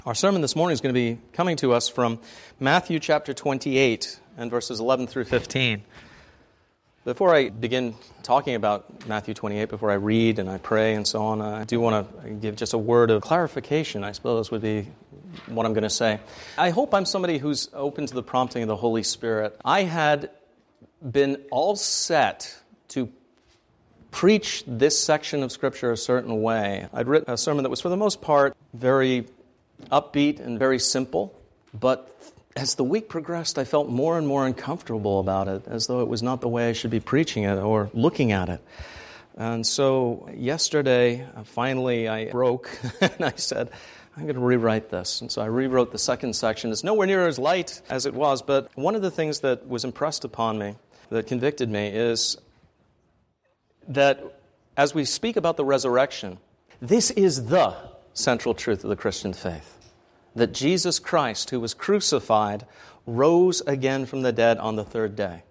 Our sermon this morning is going to be coming to us from Matthew chapter 28 and verses 11 through 15. Before I begin talking about Matthew 28, before I read and I pray and so on, I do want to give just a word of clarification, I suppose, would be what I'm going to say. I hope I'm somebody who's open to the prompting of the Holy Spirit. I had been all set to preach this section of Scripture a certain way. I'd written a sermon that was, for the most part, very upbeat and very simple, but as the week progressed, I felt more and more uncomfortable about it, as though it was not the way I should be preaching it or looking at it. And so yesterday, finally, I broke, and I said, I'm going to rewrite this. And so I rewrote the second section. It's nowhere near as light as it was, but one of the things that was impressed upon me, that convicted me, is that as we speak about the resurrection, this is the central truth of the Christian faith, that Jesus Christ, who was crucified, rose again from the dead on the third day.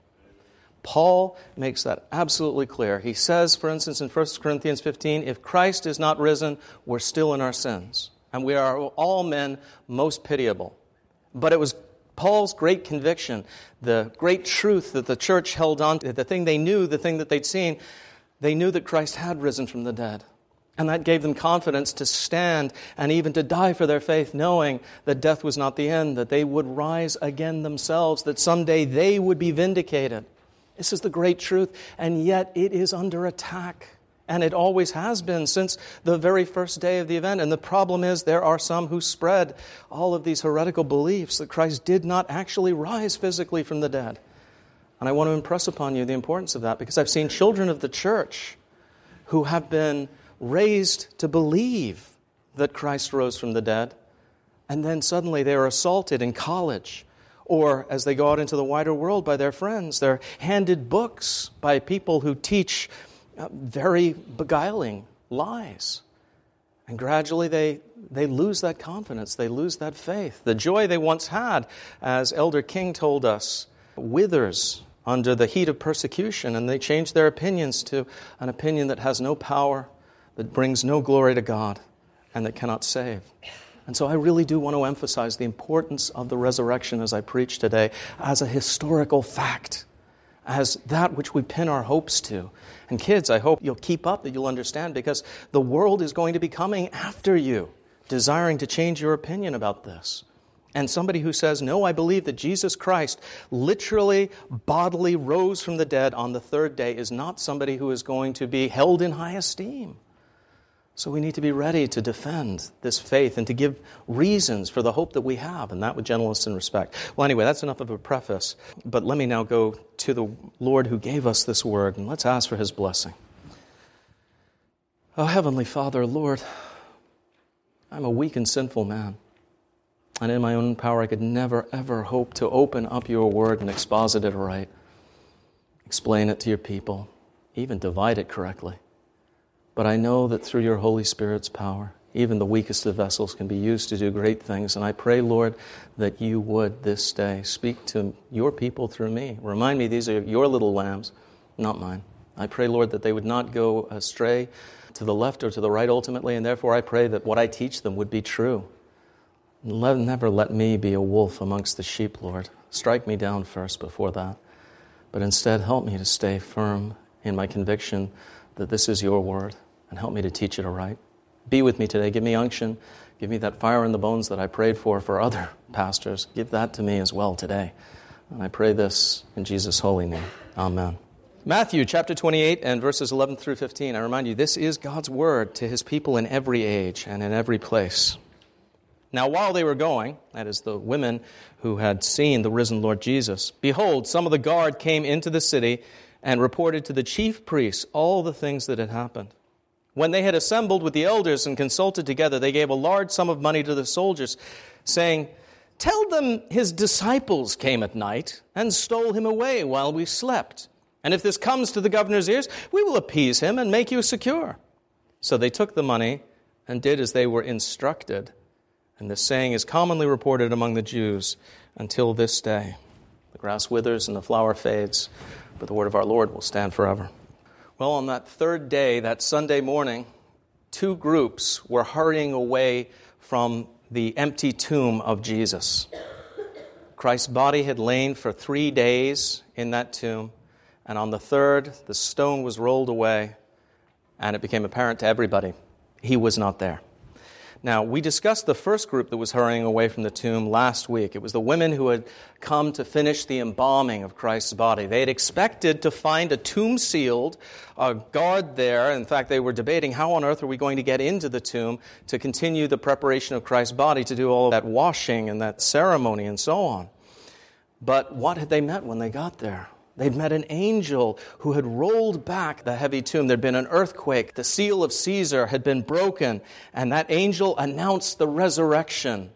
Paul makes that absolutely clear. He says, for instance, in 1 Corinthians 15, if Christ is not risen, we're still in our sins, and we are all men most pitiable. But it was Paul's great conviction, the great truth that the church held on to, the thing they knew, the thing that they'd seen. They knew that Christ had risen from the dead. And that gave them confidence to stand and even to die for their faith, knowing that death was not the end, that they would rise again themselves, that someday they would be vindicated. This is the great truth, and yet it is under attack. And it always has been since the very first day of the event. And the problem is there are some who spread all of these heretical beliefs that Christ did not actually rise physically from the dead. And I want to impress upon you the importance of that, because I've seen children of the church who have been raised to believe that Christ rose from the dead, and then suddenly they are assaulted in college, or as they go out into the wider world by their friends. They're handed books by people who teach very beguiling lies. And gradually they lose that confidence, they lose that faith. The joy they once had, as Elder King told us, withers under the heat of persecution, and they change their opinions to an opinion that has no power, that brings no glory to God, and that cannot save. And so I really do want to emphasize the importance of the resurrection as I preach today, as a historical fact, as that which we pin our hopes to. And kids, I hope you'll keep up, that you'll understand, because the world is going to be coming after you, desiring to change your opinion about this. And somebody who says, no, I believe that Jesus Christ literally, bodily rose from the dead on the third day, is not somebody who is going to be held in high esteem. So we need to be ready to defend this faith and to give reasons for the hope that we have, and that with gentleness and respect. Well, anyway, that's enough of a preface. But let me now go to the Lord who gave us this word, and let's ask for His blessing. Oh, Heavenly Father, Lord, I'm a weak and sinful man. And in my own power, I could never, ever hope to open up your word and exposit it right, explain it to your people, even divide it correctly. But I know that through your Holy Spirit's power, even the weakest of vessels can be used to do great things. And I pray, Lord, that you would this day speak to your people through me. Remind me these are your little lambs, not mine. I pray, Lord, that they would not go astray to the left or to the right ultimately, and therefore I pray that what I teach them would be true. Never let me be a wolf amongst the sheep, Lord. Strike me down first before that. But instead, help me to stay firm in my conviction that this is your word, and help me to teach it aright. Be with me today. Give me unction. Give me that fire in the bones that I prayed for other pastors. Give that to me as well today. And I pray this in Jesus' holy name. Amen. Matthew chapter 28 and verses 11 through 15. I remind you, this is God's word to His people in every age and in every place. Now while they were going, that is the women who had seen the risen Lord Jesus, behold, some of the guard came into the city and reported to the chief priests all the things that had happened. When they had assembled with the elders and consulted together, they gave a large sum of money to the soldiers, saying, tell them his disciples came at night and stole him away while we slept. And if this comes to the governor's ears, we will appease him and make you secure. So they took the money and did as they were instructed. And this saying is commonly reported among the Jews until this day. The grass withers and the flower fades, but the word of our Lord will stand forever. Well, on that third day, that Sunday morning, two groups were hurrying away from the empty tomb of Jesus. Christ's body had lain for 3 days in that tomb, and on the third, the stone was rolled away, and it became apparent to everybody he was not there. Now, we discussed the first group that was hurrying away from the tomb last week. It was the women who had come to finish the embalming of Christ's body. They had expected to find a tomb sealed, a guard there. In fact, they were debating how on earth are we going to get into the tomb to continue the preparation of Christ's body, to do all of that washing and that ceremony and so on. But what had they met when they got there? They'd met an angel who had rolled back the heavy tomb. There'd been an earthquake. The seal of Caesar had been broken. And that angel announced the resurrection.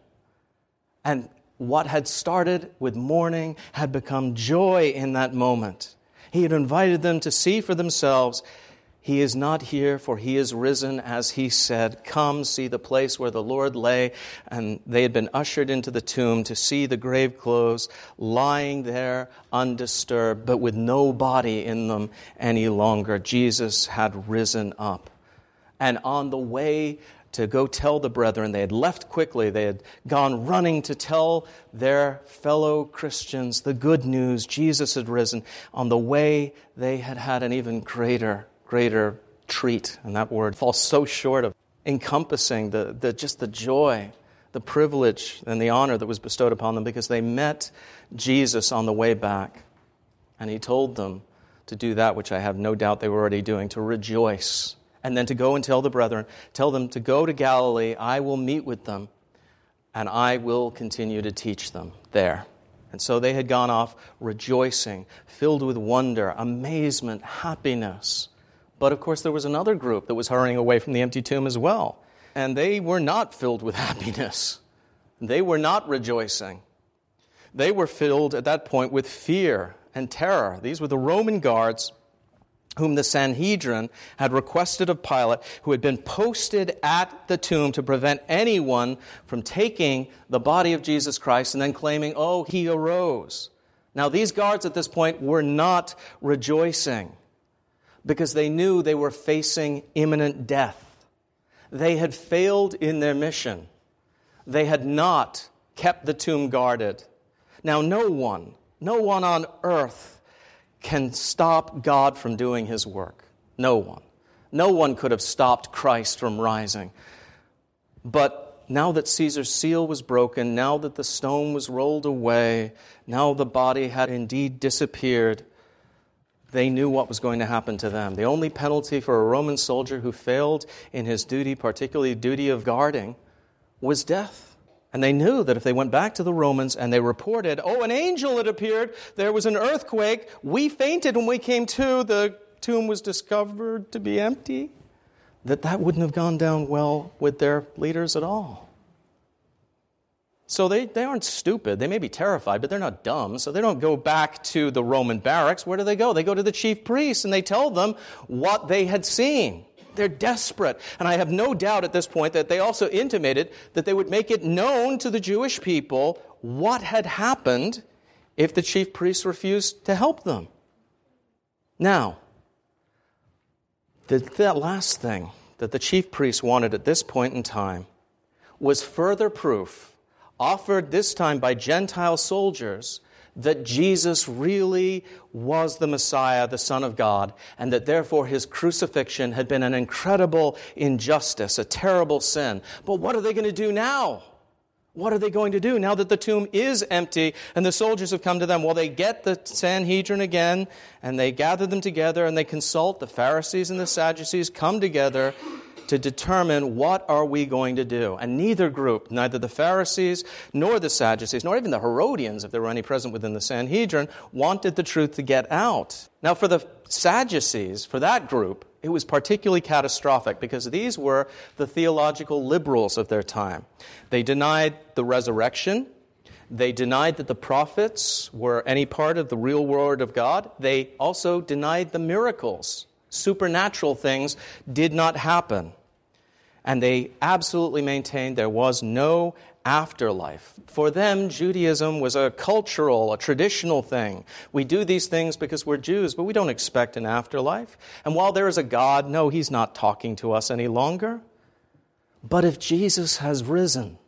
And what had started with mourning had become joy in that moment. He had invited them to see for themselves, he is not here, for he is risen, as he said. Come, see the place where the Lord lay. And they had been ushered into the tomb to see the grave clothes lying there undisturbed, but with no body in them any longer. Jesus had risen up. And on the way to go tell the brethren, they had left quickly. They had gone running to tell their fellow Christians the good news. Jesus had risen. On the way, they had had an even greater treat, and that word falls so short of encompassing just the joy, the privilege, and the honor that was bestowed upon them, because they met Jesus on the way back, and he told them to do that which I have no doubt they were already doing, to rejoice, and then to go and tell the brethren, tell them to go to Galilee. I will meet with them, and I will continue to teach them there. And so they had gone off rejoicing, filled with wonder, amazement, happiness. But of course, there was another group that was hurrying away from the empty tomb as well. And they were not filled with happiness. They were not rejoicing. They were filled at that point with fear and terror. These were the Roman guards whom the Sanhedrin had requested of Pilate, who had been posted at the tomb to prevent anyone from taking the body of Jesus Christ and then claiming, oh, he arose. Now, these guards at this point were not rejoicing, because they knew they were facing imminent death. They had failed in their mission. They had not kept the tomb guarded. Now, no one on earth can stop God from doing his work. No one. No one could have stopped Christ from rising. But now that Caesar's seal was broken, now that the stone was rolled away, now the body had indeed disappeared, they knew what was going to happen to them. The only penalty for a Roman soldier who failed in his duty, particularly duty of guarding, was death. And they knew that if they went back to the Romans and they reported, oh, an angel had appeared, there was an earthquake, we fainted when we came to, the tomb was discovered to be empty, that wouldn't have gone down well with their leaders at all. So they aren't stupid. They may be terrified, but they're not dumb. So they don't go back to the Roman barracks. Where do they go? They go to the chief priests and they tell them what they had seen. They're desperate. And I have no doubt at this point that they also intimated that they would make it known to the Jewish people what had happened if the chief priests refused to help them. Now, that last thing that the chief priests wanted at this point in time was further proof, offered this time by Gentile soldiers, that Jesus really was the Messiah, the Son of God, and that therefore his crucifixion had been an incredible injustice, a terrible sin. But what are they going to do now? What are they going to do now that the tomb is empty and the soldiers have come to them? Well, they get the Sanhedrin again, and they gather them together, and they consult. The Pharisees and the Sadducees come together to determine what are we going to do. And neither group, neither the Pharisees nor the Sadducees, nor even the Herodians, if there were any present within the Sanhedrin, wanted the truth to get out. Now for the Sadducees, for that group, it was particularly catastrophic because these were the theological liberals of their time. They denied the resurrection. They denied that the prophets were any part of the real word of God. They also denied the miracles. Supernatural things did not happen. And they absolutely maintained there was no afterlife. For them, Judaism was a cultural, a traditional thing. We do these things because we're Jews, but we don't expect an afterlife. And while there is a God, no, he's not talking to us any longer. But if Jesus has risen,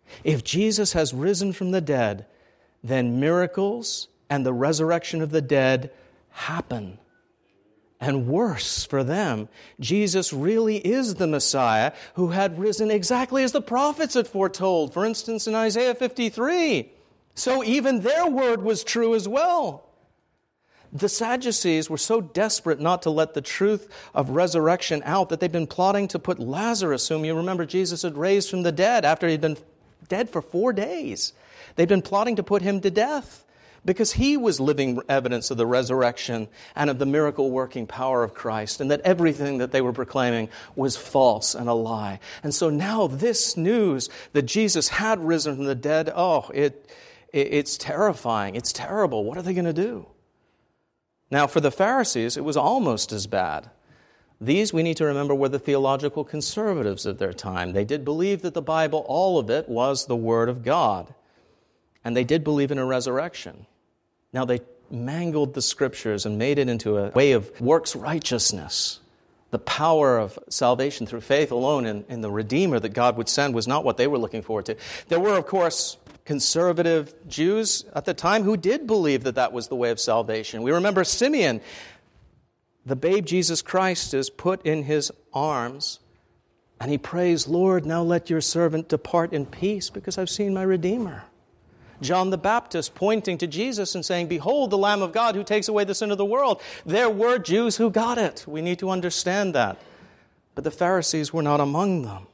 If Jesus has risen from the dead, then miracles and the resurrection of the dead happen. And worse for them, Jesus really is the Messiah who had risen exactly as the prophets had foretold. For instance, in Isaiah 53. So even their word was true as well. The Sadducees were so desperate not to let the truth of resurrection out that they'd been plotting to put Lazarus, whom you remember Jesus had raised from the dead after he'd been dead for 4 days. They'd been plotting to put him to death because he was living evidence of the resurrection and of the miracle-working power of Christ, and that everything that they were proclaiming was false and a lie. And so now this news that Jesus had risen from the dead, it's terrifying. It's terrible. What are they going to do? Now, for the Pharisees, it was almost as bad. These, we need to remember, were the theological conservatives of their time. They did believe that the Bible, all of it, was the Word of God. And they did believe in a resurrection. Now, they mangled the Scriptures and made it into a way of works righteousness. The power of salvation through faith alone in the Redeemer that God would send was not what they were looking forward to. There were, of course, conservative Jews at the time who did believe that that was the way of salvation. We remember Simeon. The babe Jesus Christ is put in his arms, and he prays, "Lord, now let your servant depart in peace, because I've seen my Redeemer." John the Baptist pointing to Jesus and saying, "Behold, the Lamb of God who takes away the sin of the world." There were Jews who got it. We need to understand that. But the Pharisees were not among them.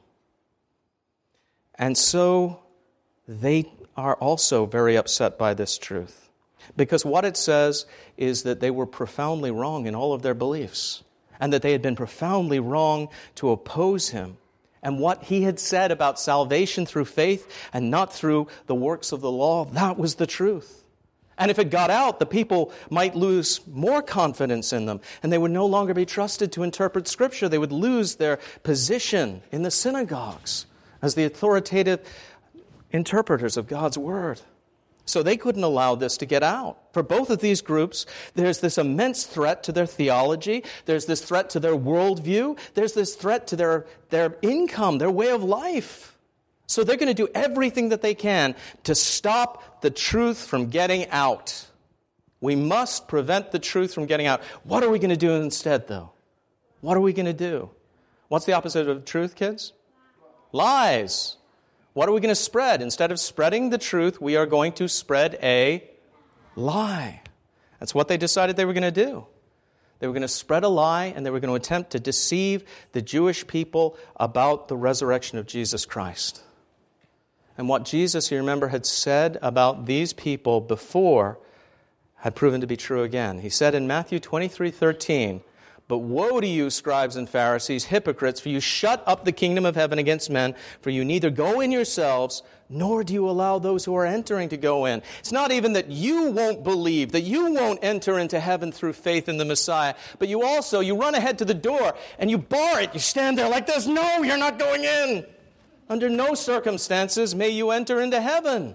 And so they are also very upset by this truth. Because what it says is that they were profoundly wrong in all of their beliefs, and that they had been profoundly wrong to oppose him. And what he had said about salvation through faith and not through the works of the law, that was the truth. And if it got out, the people might lose more confidence in them, and they would no longer be trusted to interpret Scripture. They would lose their position in the synagogues as the authoritative interpreters of God's Word. So they couldn't allow this to get out. For both of these groups, there's this immense threat to their theology. There's this threat to their worldview. There's this threat to their income, their way of life. So they're going to do everything that they can to stop the truth from getting out. We must prevent the truth from getting out. What are we going to do instead, though? What are we going to do? What's the opposite of truth, kids? Lies. What are we going to spread? Instead of spreading the truth, we are going to spread a lie. That's what they decided they were going to do. They were going to spread a lie, and they were going to attempt to deceive the Jewish people about the resurrection of Jesus Christ. And what Jesus, you remember, had said about these people before had proven to be true again. He said in Matthew 23:13, "But woe to you, scribes and Pharisees, hypocrites, for you shut up the kingdom of heaven against men, for you neither go in yourselves, nor do you allow those who are entering to go in." It's not even that you won't believe, that you won't enter into heaven through faith in the Messiah, but you run ahead to the door and you bar it. You stand there like this. "No, you're not going in. Under no circumstances may you enter into heaven."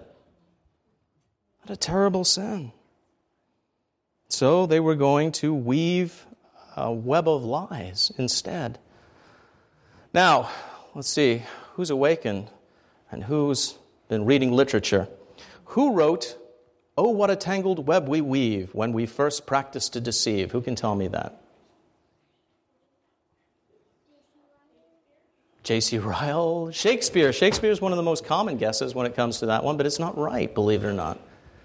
What a terrible sin. So they were going to weave a web of lies instead. Now, let's see, who's awakened and who's been reading literature? Who wrote, "Oh, what a tangled web we weave when we first practice to deceive"? Who can tell me that? J.C. Ryle? Shakespeare. Shakespeare is one of the most common guesses when it comes to that one, but it's not right, believe it or not.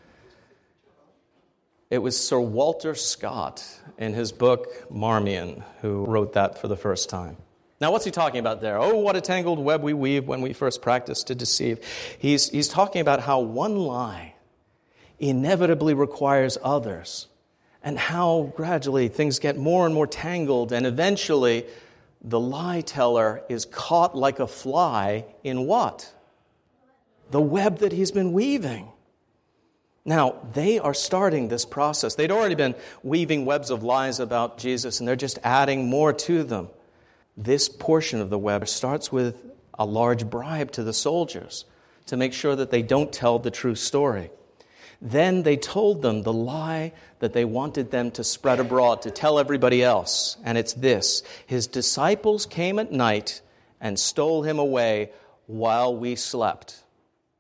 It was Sir Walter Scott in his book Marmion who wrote that for the first time. Now, what's he talking about there? "Oh, what a tangled web we weave when we first practice to deceive." He's talking about how one lie inevitably requires others, and how gradually things get more and more tangled, and eventually the lie teller is caught like a fly in what? The web that he's been weaving. Now, they are starting this process. They'd already been weaving webs of lies about Jesus, and they're just adding more to them. This portion of the web starts with a large bribe to the soldiers to make sure that they don't tell the true story. Then they told them the lie that they wanted them to spread abroad, to tell everybody else. And it's this: his disciples came at night and stole him away while we slept.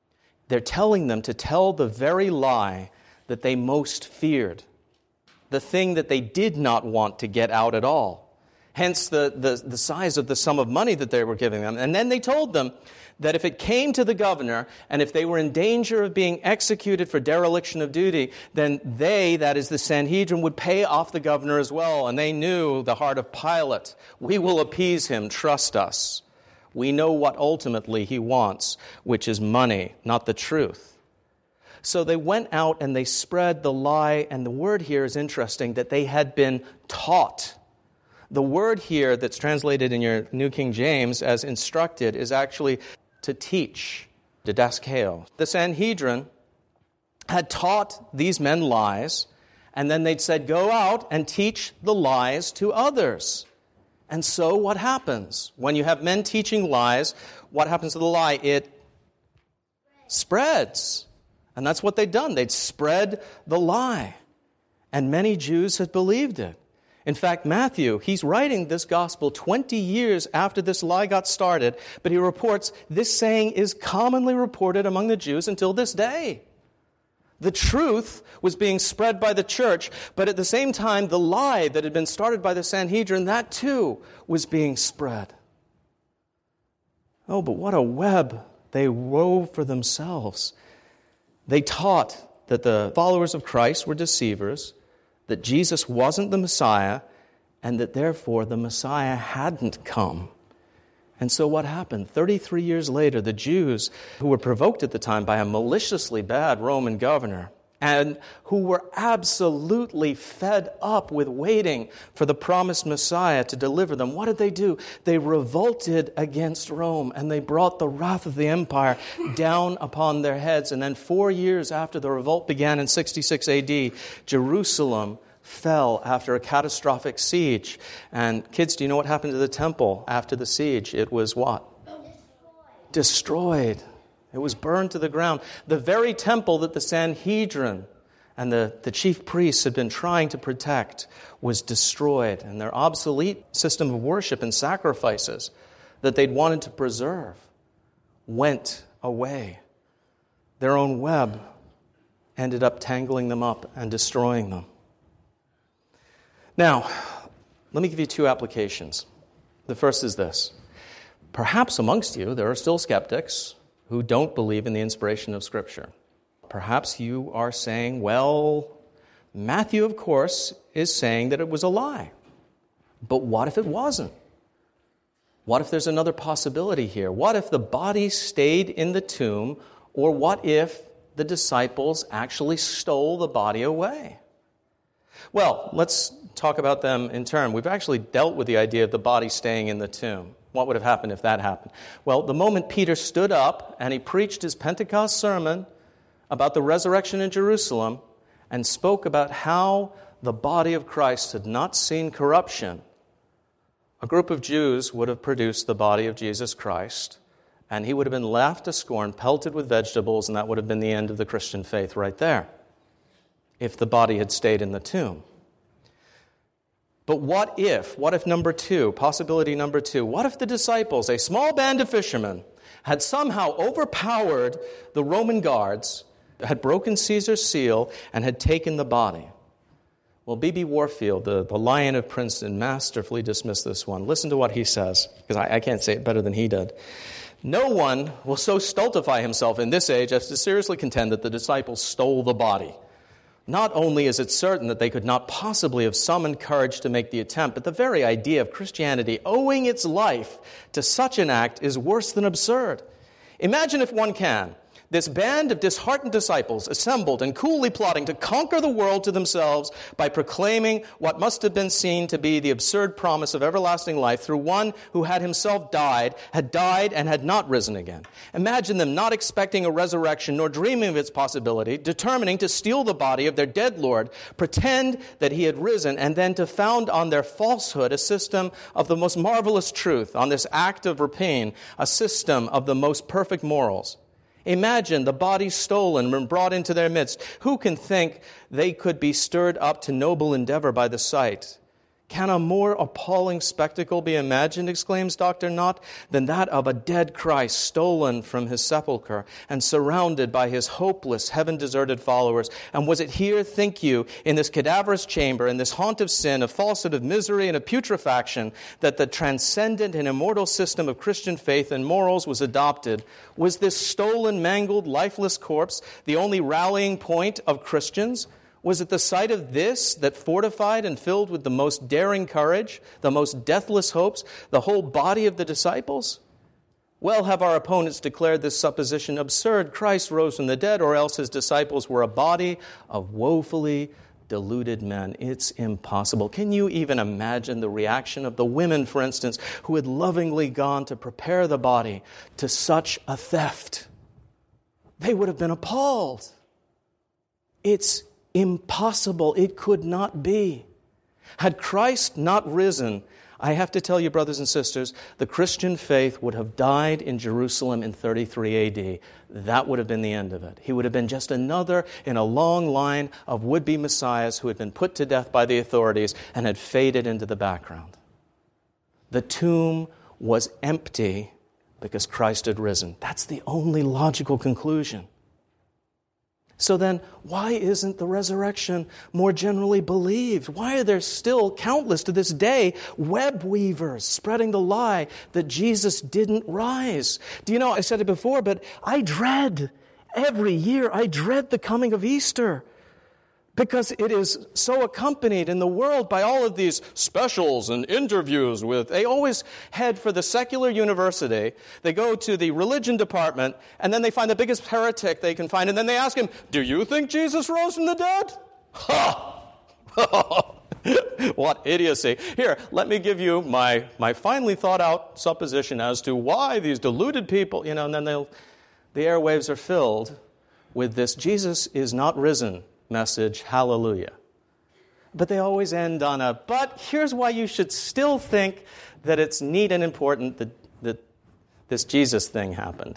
They're telling them to tell the very lie that they most feared, the thing that they did not want to get out at all. Hence the size of the sum of money that they were giving them. And then they told them that if it came to the governor and if they were in danger of being executed for dereliction of duty, then they, that is the Sanhedrin, would pay off the governor as well. And they knew the heart of Pilate. We will appease him, trust us. We know what ultimately he wants, which is money, not the truth. So they went out and they spread the lie, and the word here is interesting, that they had been taught. The word here that's translated in your New King James as instructed is actually to teach, didaskeo. The Sanhedrin had taught these men lies, and then they'd said, go out and teach the lies to others. And so what happens? When you have men teaching lies, what happens to the lie? It spreads. And that's what they'd done. They'd spread the lie. And many Jews had believed it. In fact, Matthew, he's writing this gospel 20 years after this lie got started, but he reports this saying is commonly reported among the Jews until this day. The truth was being spread by the church, but at the same time, the lie that had been started by the Sanhedrin, that too was being spread. Oh, but what a web they wove for themselves. They taught that the followers of Christ were deceivers, that Jesus wasn't the Messiah, and that therefore the Messiah hadn't come. And so what happened? 33 years later, the Jews, who were provoked at the time by a maliciously bad Roman governor, and who were absolutely fed up with waiting for the promised Messiah to deliver them, what did they do? They revolted against Rome, and they brought the wrath of the empire down upon their heads. And then 4 years after the revolt began in 66 AD, Jerusalem fell after a catastrophic siege. And kids, do you know what happened to the temple after the siege? It was what? Destroyed. It was burned to the ground. The very temple that the Sanhedrin and the chief priests had been trying to protect was destroyed. And their obsolete system of worship and sacrifices that they'd wanted to preserve went away. Their own web ended up tangling them up and destroying them. Now, let me give you two applications. The first is this. Perhaps amongst you there are still skeptics who don't believe in the inspiration of Scripture. Perhaps you are saying, well, Matthew, of course, is saying that it was a lie. But what if it wasn't? What if there's another possibility here? What if the body stayed in the tomb? Or what if the disciples actually stole the body away? Well, let's talk about them in turn. We've actually dealt with the idea of the body staying in the tomb. What would have happened if that happened? Well, the moment Peter stood up and he preached his Pentecost sermon about the resurrection in Jerusalem and spoke about how the body of Christ had not seen corruption, a group of Jews would have produced the body of Jesus Christ, and he would have been laughed to scorn, pelted with vegetables, and that would have been the end of the Christian faith right there, if the body had stayed in the tomb. But what if number two, possibility number two, what if the disciples, a small band of fishermen, had somehow overpowered the Roman guards, had broken Caesar's seal, and had taken the body? Well, B.B. Warfield, the Lion of Princeton, masterfully dismissed this one. Listen to what he says, because I can't say it better than he did. No one will so stultify himself in this age as to seriously contend that the disciples stole the body. Not only is it certain that they could not possibly have summoned courage to make the attempt, but the very idea of Christianity owing its life to such an act is worse than absurd. Imagine, if one can, this band of disheartened disciples assembled and coolly plotting to conquer the world to themselves by proclaiming what must have been seen to be the absurd promise of everlasting life through one who had himself died and had not risen again. Imagine them not expecting a resurrection nor dreaming of its possibility, determining to steal the body of their dead Lord, pretend that he had risen, and then to found on their falsehood a system of the most marvelous truth, on this act of rapine, a system of the most perfect morals. Imagine the body stolen and brought into their midst. Who can think they could be stirred up to noble endeavor by the sight? Can a more appalling spectacle be imagined, exclaims Dr. Knott, than that of a dead Christ stolen from his sepulchre and surrounded by his hopeless, heaven-deserted followers? And was it here, think you, in this cadaverous chamber, in this haunt of sin, of falsehood, of misery, and of putrefaction, that the transcendent and immortal system of Christian faith and morals was adopted? Was this stolen, mangled, lifeless corpse the only rallying point of Christians? Was it the sight of this that fortified and filled with the most daring courage, the most deathless hopes, the whole body of the disciples? Well have our opponents declared this supposition absurd. Christ rose from the dead, or else his disciples were a body of woefully deluded men. It's impossible. Can you even imagine the reaction of the women, for instance, who had lovingly gone to prepare the body to such a theft? They would have been appalled. It's impossible. It could not be. Had Christ not risen, I have to tell you, brothers and sisters, the Christian faith would have died in Jerusalem in 33 AD. That would have been the end of it. He would have been just another in a long line of would-be messiahs who had been put to death by the authorities and had faded into the background. The tomb was empty because Christ had risen. That's the only logical conclusion. So then, why isn't the resurrection more generally believed? Why are there still countless to this day web weavers spreading the lie that Jesus didn't rise? Do you know, I said it before, but every year I dread the coming of Easter, because it is so accompanied in the world by all of these specials and interviews they always head for the secular university, they go to the religion department, and then they find the biggest heretic they can find, and then they ask him, do you think Jesus rose from the dead? Ha! What idiocy. Here, let me give you my finely thought out supposition as to why these deluded people, and then the airwaves are filled with this Jesus is not risen message, hallelujah. But they always end on but here's why you should still think that it's neat and important that this Jesus thing happened,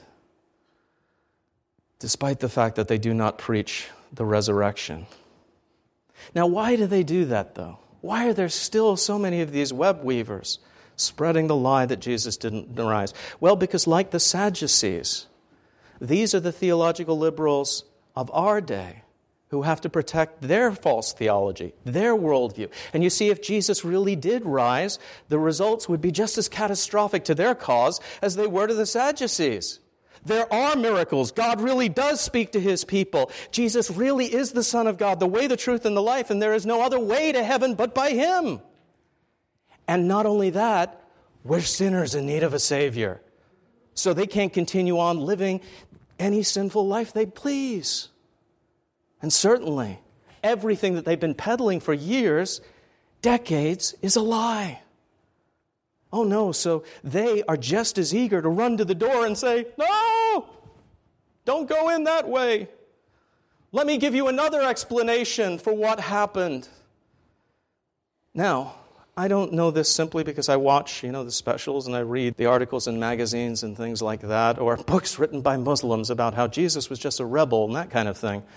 despite the fact that they do not preach the resurrection. Now, why do they do that, though? Why are there still so many of these web weavers spreading the lie that Jesus didn't rise? Well, because like the Sadducees, these are the theological liberals of our day who have to protect their false theology, their worldview. And you see, if Jesus really did rise, the results would be just as catastrophic to their cause as they were to the Sadducees. There are miracles. God really does speak to his people. Jesus really is the Son of God, the way, the truth, and the life, and there is no other way to heaven but by him. And not only that, we're sinners in need of a Savior. So they can't continue on living any sinful life they please. And certainly, everything that they've been peddling for years, decades, is a lie. Oh no, so they are just as eager to run to the door and say, no, don't go in that way. Let me give you another explanation for what happened. Now, I don't know this simply because I watch, the specials and I read the articles in magazines and things like that, or books written by Muslims about how Jesus was just a rebel and that kind of thing.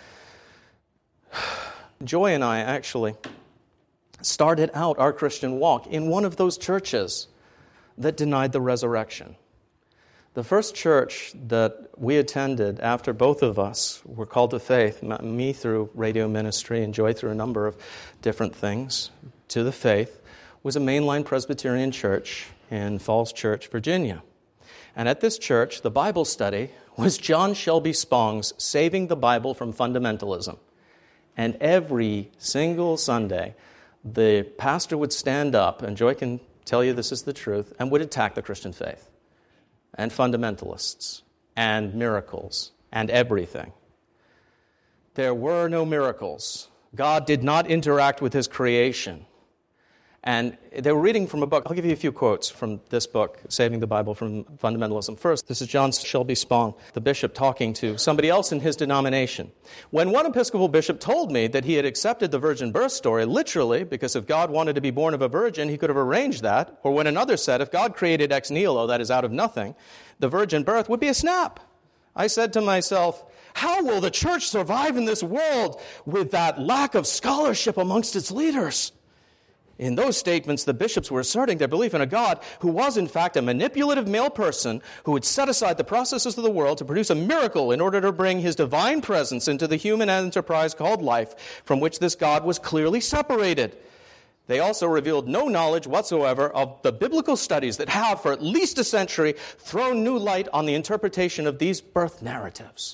Joy and I actually started out our Christian walk in one of those churches that denied the resurrection. The first church that we attended after both of us were called to faith, me through radio ministry and Joy through a number of different things, to the faith, was a mainline Presbyterian church in Falls Church, Virginia. And at this church, the Bible study was John Shelby Spong's Saving the Bible from Fundamentalism. And every single Sunday, the pastor would stand up, and Joy can tell you this is the truth, and would attack the Christian faith, and fundamentalists, and miracles, and everything. There were no miracles. God did not interact with his creation. And they were reading from a book. I'll give you a few quotes from this book, Saving the Bible from Fundamentalism. First, this is John Shelby Spong, the bishop, talking to somebody else in his denomination. When one Episcopal bishop told me that he had accepted the virgin birth story literally because if God wanted to be born of a virgin, he could have arranged that. Or when another said, if God created ex nihilo, that is out of nothing, the virgin birth would be a snap. I said to myself, how will the church survive in this world with that lack of scholarship amongst its leaders? In those statements, the bishops were asserting their belief in a God who was in fact a manipulative male person who would set aside the processes of the world to produce a miracle in order to bring his divine presence into the human enterprise called life, from which this God was clearly separated. They also revealed no knowledge whatsoever of the biblical studies that have, for at least a century, thrown new light on the interpretation of these birth narratives.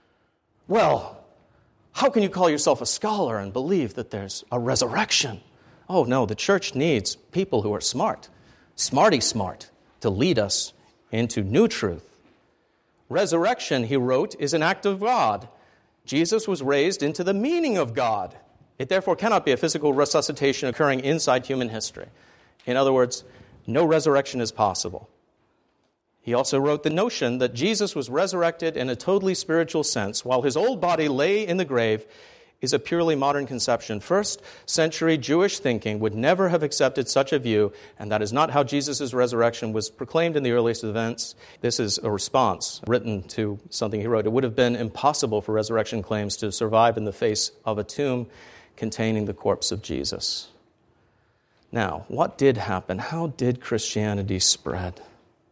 Well, how can you call yourself a scholar and believe that there's a resurrection? Oh no, the church needs people who are smart, smarty smart, to lead us into new truth. Resurrection, he wrote, is an act of God. Jesus was raised into the meaning of God. It therefore cannot be a physical resuscitation occurring inside human history. In other words, no resurrection is possible. He also wrote the notion that Jesus was resurrected in a totally spiritual sense, while his old body lay in the grave, is a purely modern conception. First-century Jewish thinking would never have accepted such a view, and that is not how Jesus' resurrection was proclaimed in the earliest events. This is a response written to something he wrote. It would have been impossible for resurrection claims to survive in the face of a tomb containing the corpse of Jesus. Now, what did happen? How did Christianity spread?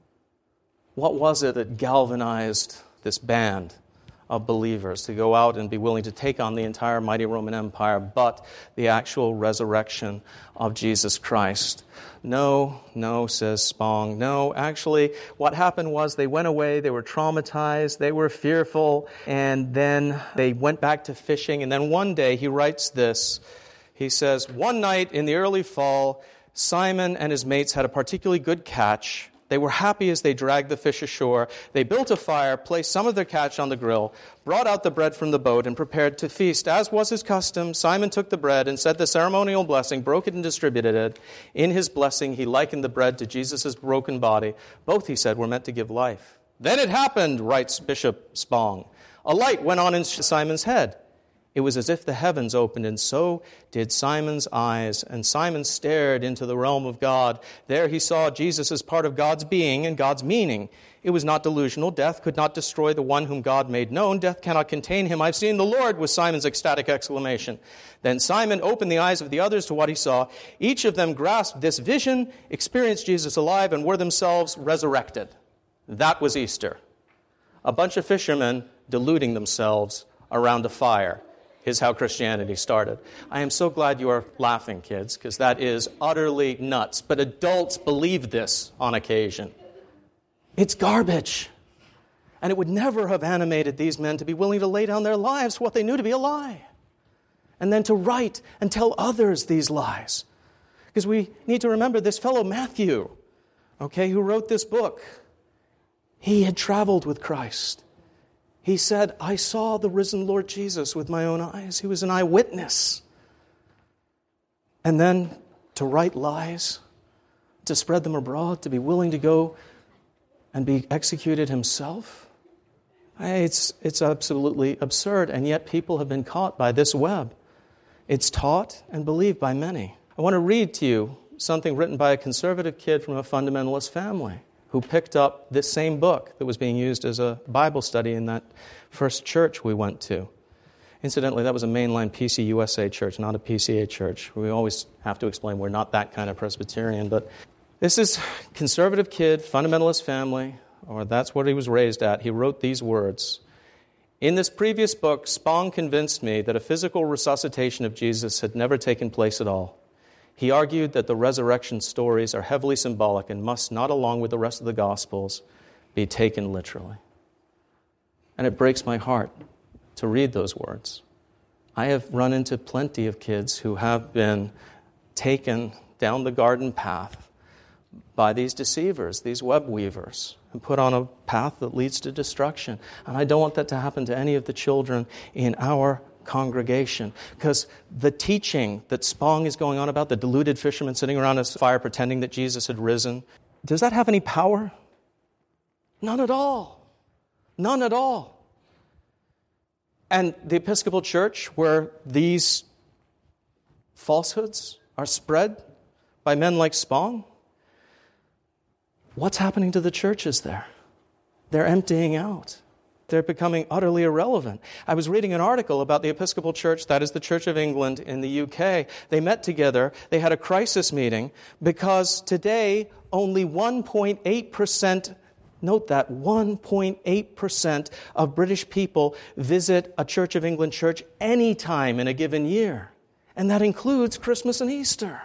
What was it that galvanized this band of believers to go out and be willing to take on the entire mighty Roman Empire, but the actual resurrection of Jesus Christ? No, says Spong. No, actually, what happened was they went away, they were traumatized, they were fearful, and then they went back to fishing. And then one day, he writes this. He says, one night in the early fall, Simon and his mates had a particularly good catch. They were happy as they dragged the fish ashore. They built a fire, placed some of their catch on the grill, brought out the bread from the boat, and prepared to feast. As was his custom, Simon took the bread and said the ceremonial blessing, broke it and distributed it. In his blessing, he likened the bread to Jesus' broken body. Both, he said, were meant to give life. Then it happened, writes Bishop Spong. A light went on in Simon's head. It was as if the heavens opened, and so did Simon's eyes. And Simon stared into the realm of God. There he saw Jesus as part of God's being and God's meaning. It was not delusional. Death could not destroy the one whom God made known. Death cannot contain him. I've seen the Lord, was Simon's ecstatic exclamation. Then Simon opened the eyes of the others to what he saw. Each of them grasped this vision, experienced Jesus alive, and were themselves resurrected. That was Easter. A bunch of fishermen deluding themselves around a fire is how Christianity started. I am so glad you are laughing, kids, because that is utterly nuts. But adults believe this on occasion. It's garbage. And it would never have animated these men to be willing to lay down their lives for what they knew to be a lie. And then to write and tell others these lies. Because we need to remember this fellow Matthew, who wrote this book. He had traveled with Christ. He said, I saw the risen Lord Jesus with my own eyes. He was an eyewitness. And then to write lies, to spread them abroad, to be willing to go and be executed himself. It's absolutely absurd, and yet people have been caught by this web. It's taught and believed by many. I want to read to you something written by a conservative kid from a fundamentalist family who picked up this same book that was being used as a Bible study in that first church we went to. Incidentally, that was a mainline PCUSA church, not a PCA church. We always have to explain we're not that kind of Presbyterian, but this is conservative kid, fundamentalist family, or that's what he was raised at. He wrote these words. In this previous book, Spong convinced me that a physical resuscitation of Jesus had never taken place at all. He argued that the resurrection stories are heavily symbolic and must, not along with the rest of the Gospels, be taken literally. And it breaks my heart to read those words. I have run into plenty of kids who have been taken down the garden path by these deceivers, these web weavers, and put on a path that leads to destruction. And I don't want that to happen to any of the children in our congregation, because the teaching that Spong is going on about, the deluded fishermen sitting around a fire pretending that Jesus had risen, does that have any power? None at all. None at all. And the Episcopal Church, where these falsehoods are spread by men like Spong, what's happening to the churches there? They're emptying out. They're becoming utterly irrelevant. I was reading an article about the Episcopal Church, that is the Church of England in the UK. They met together. They had a crisis meeting because today only 1.8%, note that, 1.8% of British people visit a Church of England church any time in a given year. And that includes Christmas and Easter.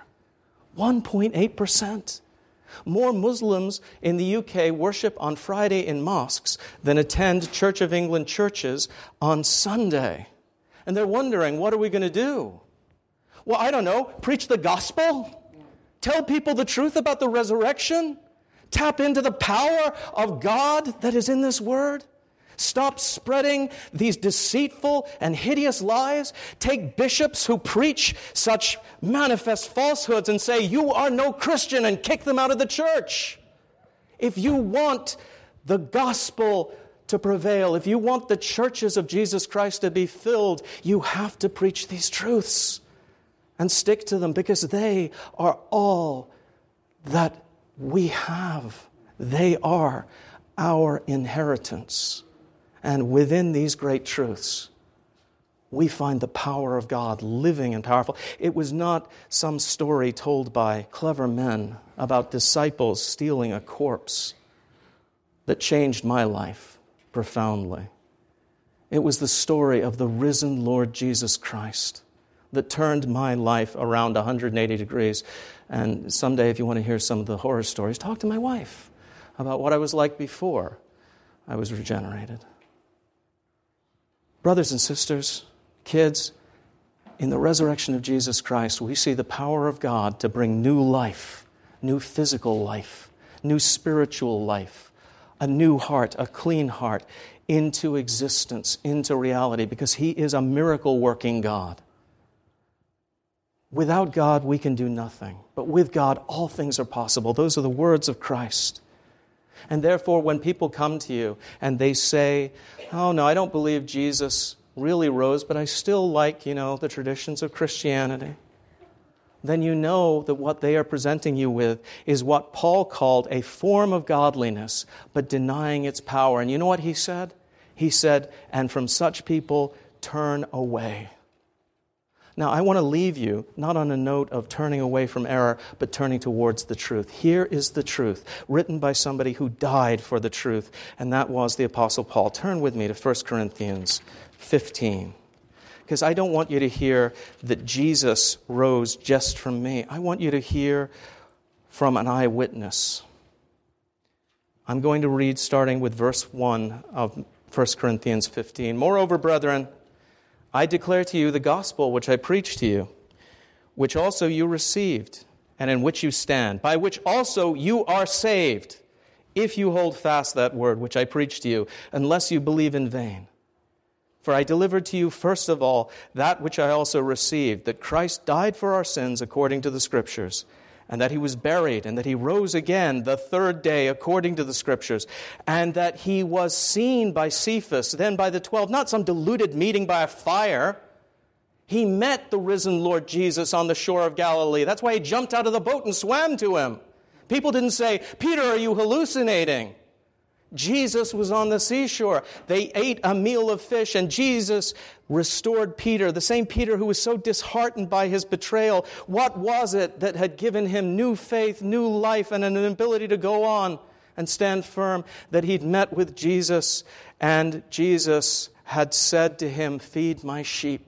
1.8%. More Muslims in the UK worship on Friday in mosques than attend Church of England churches on Sunday. And they're wondering, what are we going to do? Well, I don't know. Preach the gospel? Tell people the truth about the resurrection? Tap into the power of God that is in this word? Stop spreading these deceitful and hideous lies. Take bishops who preach such manifest falsehoods and say, you are no Christian, and kick them out of the church. If you want the gospel to prevail, if you want the churches of Jesus Christ to be filled, you have to preach these truths and stick to them, because they are all that we have. They are our inheritance. And within these great truths, we find the power of God living and powerful. It was not some story told by clever men about disciples stealing a corpse that changed my life profoundly. It was the story of the risen Lord Jesus Christ that turned my life around 180 degrees. And someday, if you want to hear some of the horror stories, talk to my wife about what I was like before I was regenerated. Brothers and sisters, kids, in the resurrection of Jesus Christ, we see the power of God to bring new life, new physical life, new spiritual life, a new heart, a clean heart, into existence, into reality, because He is a miracle-working God. Without God, we can do nothing. But with God, all things are possible. Those are the words of Christ. And therefore, when people come to you and they say, oh, no, I don't believe Jesus really rose, but I still like, the traditions of Christianity, then you know that what they are presenting you with is what Paul called a form of godliness, but denying its power. And you know what he said? He said, and from such people, turn away. Now, I want to leave you not on a note of turning away from error, but turning towards the truth. Here is the truth, written by somebody who died for the truth, and that was the Apostle Paul. Turn with me to 1 Corinthians 15, because I don't want you to hear that Jesus rose just from me. I want you to hear from an eyewitness. I'm going to read starting with verse 1 of 1 Corinthians 15. Moreover, brethren, I declare to you the gospel which I preached to you, which also you received, and in which you stand, by which also you are saved, if you hold fast that word which I preached to you, unless you believe in vain. For I delivered to you first of all that which I also received, that Christ died for our sins according to the Scriptures, and that He was buried, and that He rose again the third day according to the Scriptures, and that He was seen by Cephas, then by the 12, not some deluded meeting by a fire. He met the risen Lord Jesus on the shore of Galilee. That's why He jumped out of the boat and swam to Him. People didn't say, Peter, are you hallucinating? Jesus was on the seashore. They ate a meal of fish, and Jesus restored Peter, the same Peter who was so disheartened by his betrayal. What was it that had given him new faith, new life, and an ability to go on and stand firm? That he'd met with Jesus, and Jesus had said to him, feed my sheep.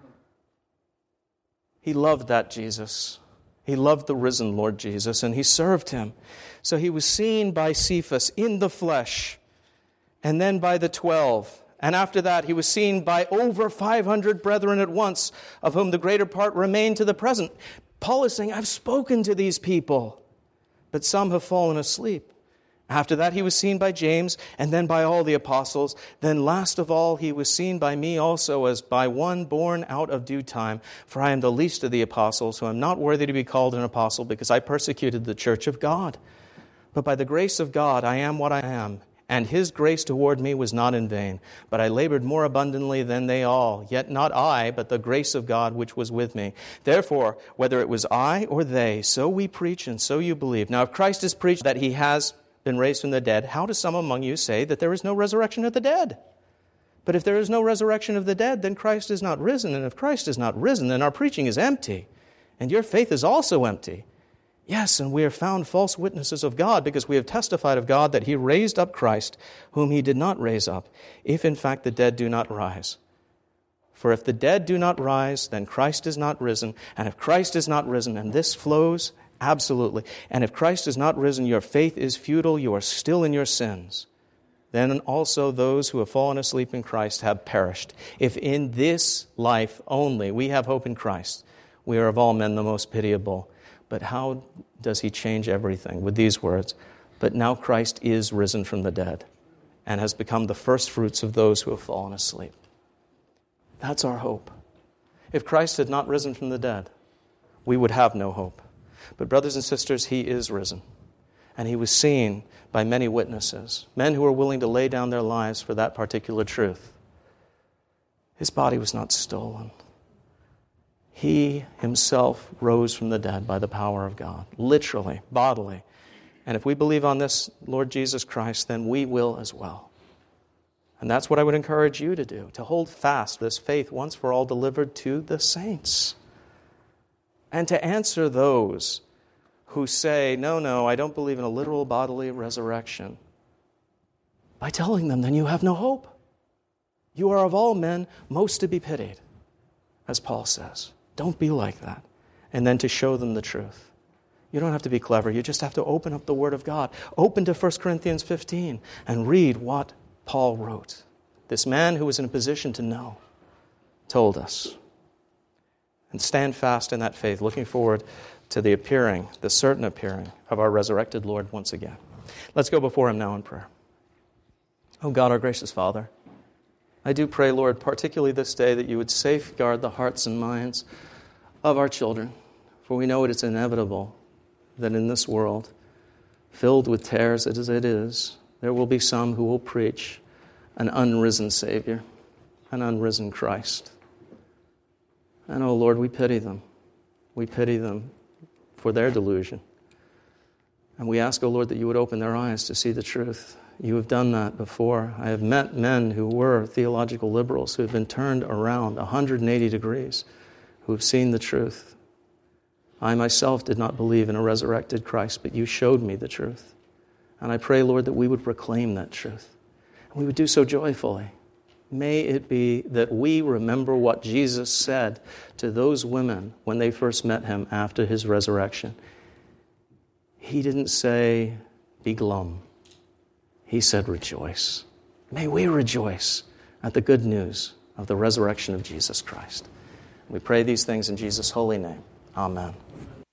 He loved that Jesus. He loved the risen Lord Jesus, and he served Him. So he was seen by Cephas in the flesh, and then by the 12. And after that, he was seen by over 500 brethren at once, of whom the greater part remain to the present. Paul is saying, I've spoken to these people, but some have fallen asleep. After that, he was seen by James, and then by all the apostles. Then last of all, he was seen by me also, as by one born out of due time. For I am the least of the apostles, who am not worthy to be called an apostle, because I persecuted the church of God. But by the grace of God, I am what I am. And His grace toward me was not in vain. But I labored more abundantly than they all. Yet not I, but the grace of God which was with me. Therefore, whether it was I or they, so we preach, and so you believe. Now, if Christ is preached that He has been raised from the dead, how do some among you say that there is no resurrection of the dead? But if there is no resurrection of the dead, then Christ is not risen. And if Christ is not risen, then our preaching is empty, and your faith is also empty. Yes, and we are found false witnesses of God, because we have testified of God that he raised up Christ, whom he did not raise up, if in fact the dead do not rise. For if the dead do not rise, then Christ is not risen. And if Christ is not risen, and this flows absolutely, and if Christ is not risen, your faith is futile, you are still in your sins. Then also those who have fallen asleep in Christ have perished. If in this life only we have hope in Christ, we are of all men the most pitiable. But how does he change everything? With these words, but now Christ is risen from the dead and has become the first fruits of those who have fallen asleep. That's our hope. If Christ had not risen from the dead, we would have no hope. But brothers and sisters, he is risen. And he was seen by many witnesses, men who were willing to lay down their lives for that particular truth. His body was not stolen. He himself rose from the dead by the power of God, literally, bodily. And if we believe on this Lord Jesus Christ, then we will as well. And that's what I would encourage you to do, to hold fast this faith once for all delivered to the saints. And to answer those who say, no, I don't believe in a literal bodily resurrection, by telling them, then you have no hope. You are of all men most to be pitied, as Paul says. Don't be like that. And then to show them the truth. You don't have to be clever. You just have to open up the Word of God. Open to 1 Corinthians 15 and read what Paul wrote. This man who was in a position to know told us. And stand fast in that faith, looking forward to the certain appearing of our resurrected Lord once again. Let's go before him now in prayer. Oh God, our gracious Father, I do pray, Lord, particularly this day, that you would safeguard the hearts and minds of our children. For we know it is inevitable that in this world, filled with tares as it is, there will be some who will preach an unrisen Savior, an unrisen Christ. And, oh Lord, we pity them. We pity them for their delusion. And we ask, oh Lord, that you would open their eyes to see the truth. You have done that before. I have met men who were theological liberals who have been turned around 180 degrees, who have seen the truth. I myself did not believe in a resurrected Christ, but you showed me the truth. And I pray, Lord, that we would proclaim that truth. And we would do so joyfully. May it be that we remember what Jesus said to those women when they first met him after his resurrection. He didn't say, be glum. He said, rejoice. May we rejoice at the good news of the resurrection of Jesus Christ. We pray these things in Jesus' holy name. Amen.